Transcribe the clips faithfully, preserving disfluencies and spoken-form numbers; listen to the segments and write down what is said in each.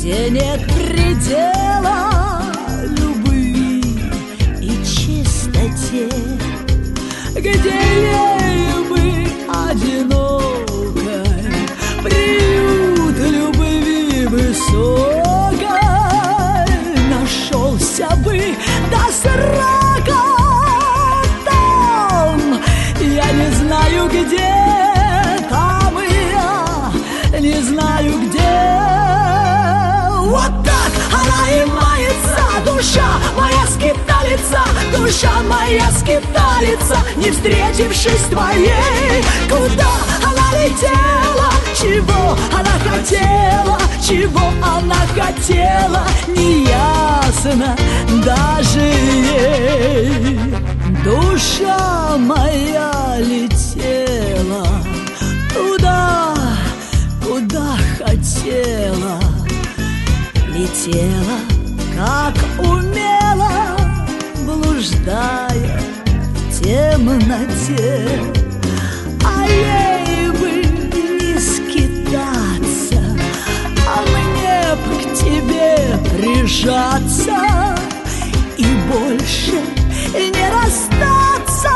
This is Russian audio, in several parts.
где нет предела любви и чистоте, где ей бы одинокой приют любви высокой нашелся бы до срока. Там я не знаю где, там я не знаю где. Вот так она и мается, душа моя скиталица, душа моя скиталица, не встретившись с твоей. Куда она летела, чего она хотела, чего она хотела, неясно даже ей. Душа моя летела туда, куда хотела, летела, как умела, блуждая в темноте. А ей бы не скитаться, а мне б к тебе прижаться и больше не расстаться.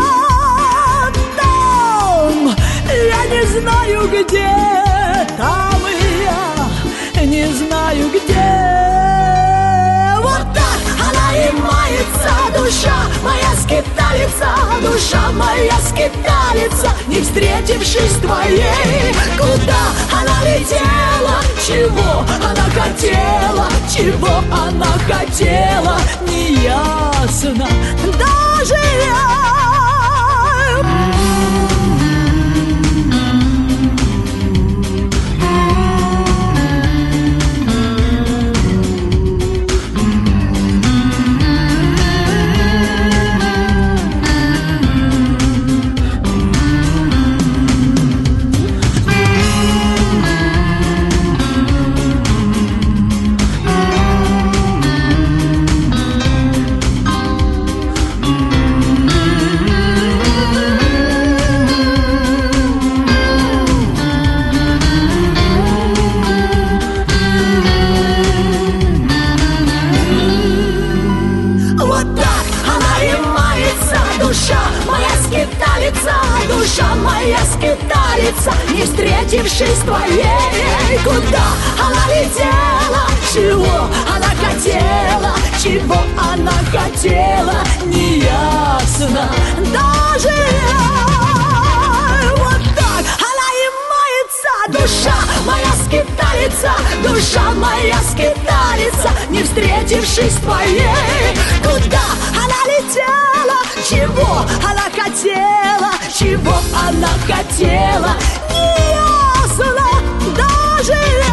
Там я не знаю где, там я не знаю где. Вот так она и мается, душа моя скиталица, душа моя скиталица, не встретившись с твоей. Куда она летела, чего она хотела, чего она хотела, неясно даже я. Душа моя скиталица, не встретившись с твоей. Куда она летела, чего она хотела, чего она хотела, неясно даже я. Вот так она и мается, душа моя скиталица, душа моя скиталица, не встретившись с твоей. Куда она летела, чего она хотела, чего она хотела, неясно даже